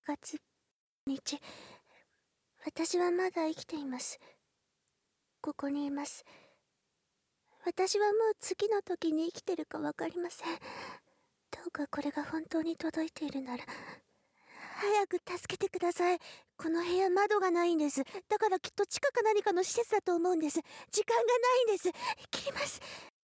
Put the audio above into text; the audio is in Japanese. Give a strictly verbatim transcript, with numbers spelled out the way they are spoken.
がつにち、私はまだ生きています。ここにいます。私はもう次の時に生きてるかわかりません。どうかこれが本当に届いているなら、早く助けてください。この部屋窓がないんです。だからきっと地下か何かの施設だと思うんです。時間がないんです。切ります。